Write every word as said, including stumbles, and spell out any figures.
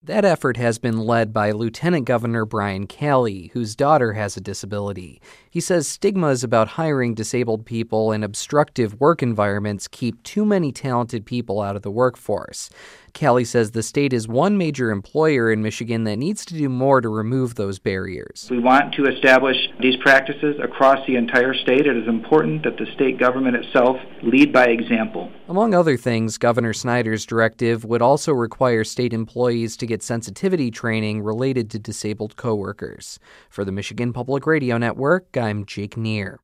That effort has been led by Lieutenant Governor Brian Calley, whose daughter has a disability. He says stigmas about hiring disabled people in obstructive work environments keep too many talented people out of the workforce. Calley says the state is one major employer in Michigan that needs to do more to remove those barriers. We want to establish these practices across the entire state. It is important that the state government itself lead by example. Among other things, Governor Snyder's directive would also require state employees to get sensitivity training related to disabled coworkers. For the Michigan Public Radio Network, I'm Jake Neer.